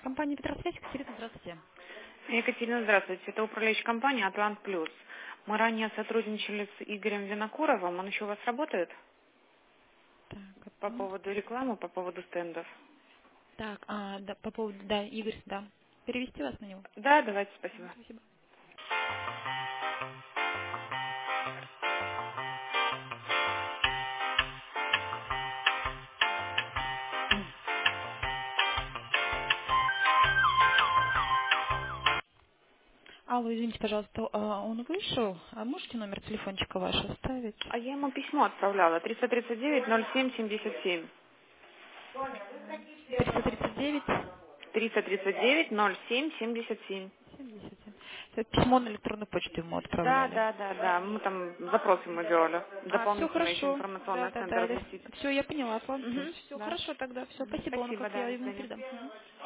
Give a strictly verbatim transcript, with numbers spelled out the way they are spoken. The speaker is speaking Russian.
Компания Петросвязь, Екатерина, здравствуйте. Екатерина, здравствуйте. Это управляющая компания «Атлант Плюс». Мы ранее сотрудничали с Игорем Винокуровым. Он еще у вас работает? Так, По Атлант. поводу рекламы, по поводу стендов. Так, а, да, по поводу, да, Игорь, да. Перевести вас на него? Да, давайте, Мгм, спасибо. спасибо. Алло, извините, пожалуйста, а, он вышел? А можете номер телефончика ваш оставить? А я ему письмо отправляла. триста тридцать девять ноль семь семьдесят семь. триста тридцать девять триста тридцать девять ноль семь семьдесят семь. семьдесят семь. Это письмо на электронную почту ему Да, отправляли. да, да, да. Мы там запрос ему делали. А, все Дополнительно еще хорошо. Да, информационный да, центр да. разместить. Все, я поняла, Атлант Плюс. Угу, Все да. хорошо тогда. Все, Мгм. спасибо, он Спасибо, как да, я до ему свидания. передам. Мгм.